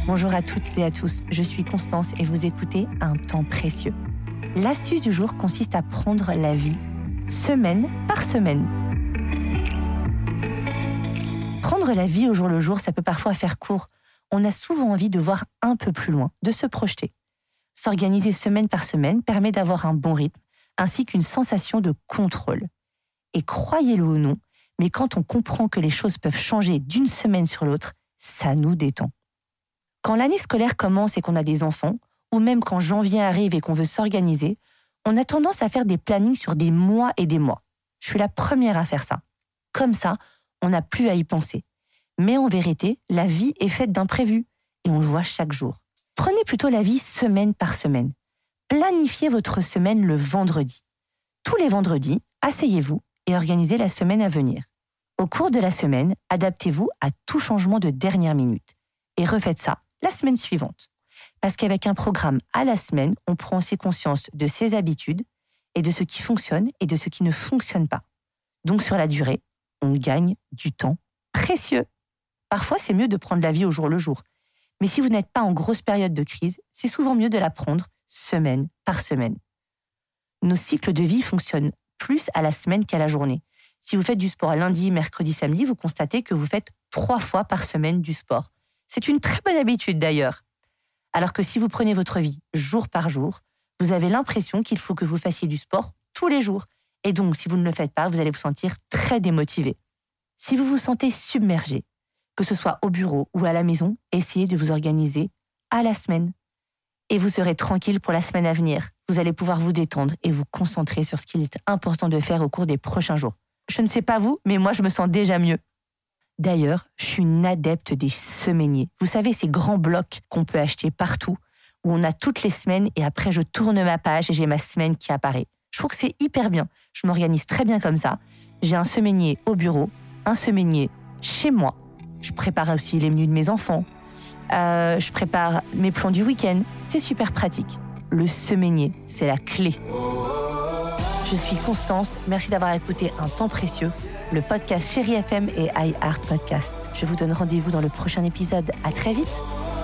Bonjour à toutes et à tous, je suis Constance et vous écoutez Un temps précieux. L'astuce du jour consiste à prendre la vie semaine par semaine. Prendre la vie au jour le jour, ça peut parfois faire court. On a souvent envie de voir un peu plus loin, de se projeter. S'organiser semaine par semaine permet d'avoir un bon rythme, ainsi qu'une sensation de contrôle. Et croyez-le ou non, mais quand on comprend que les choses peuvent changer d'une semaine sur l'autre, ça nous détend. Quand l'année scolaire commence et qu'on a des enfants, ou même quand janvier arrive et qu'on veut s'organiser, on a tendance à faire des plannings sur des mois et des mois. Je suis la première à faire ça. Comme ça, on n'a plus à y penser. Mais en vérité, la vie est faite d'imprévus et on le voit chaque jour. Prenez plutôt la vie semaine par semaine. Planifiez votre semaine le vendredi. Tous les vendredis, asseyez-vous et organisez la semaine à venir. Au cours de la semaine, adaptez-vous à tout changement de dernière minute et refaites ça la semaine suivante. Parce qu'avec un programme à la semaine, on prend aussi conscience de ses habitudes et de ce qui fonctionne et de ce qui ne fonctionne pas. Donc sur la durée, on gagne du temps précieux. Parfois, c'est mieux de prendre la vie au jour le jour. Mais si vous n'êtes pas en grosse période de crise, c'est souvent mieux de la prendre semaine par semaine. Nos cycles de vie fonctionnent plus à la semaine qu'à la journée. Si vous faites du sport lundi, mercredi, samedi, vous constatez que vous faites 3 fois par semaine du sport. C'est une très bonne habitude d'ailleurs. Alors que si vous prenez votre vie jour par jour, vous avez l'impression qu'il faut que vous fassiez du sport tous les jours. Et donc, si vous ne le faites pas, vous allez vous sentir très démotivé. Si vous vous sentez submergé, que ce soit au bureau ou à la maison, essayez de vous organiser à la semaine. Et vous serez tranquille pour la semaine à venir. Vous allez pouvoir vous détendre et vous concentrer sur ce qu'il est important de faire au cours des prochains jours. Je ne sais pas vous, mais moi je me sens déjà mieux. D'ailleurs, je suis une adepte des semainiers. Vous savez, ces grands blocs qu'on peut acheter partout, où on a toutes les semaines et après je tourne ma page et j'ai ma semaine qui apparaît. Je trouve que c'est hyper bien. Je m'organise très bien comme ça. J'ai un semainier au bureau, un semainier chez moi. Je prépare aussi les menus de mes enfants. Je prépare mes plans du week-end. C'est super pratique. Le semainier, c'est la clé. Je suis Constance. Merci d'avoir écouté Un temps précieux, le podcast Chérie FM et iHeart Podcast. Je vous donne rendez-vous dans le prochain épisode. À très vite.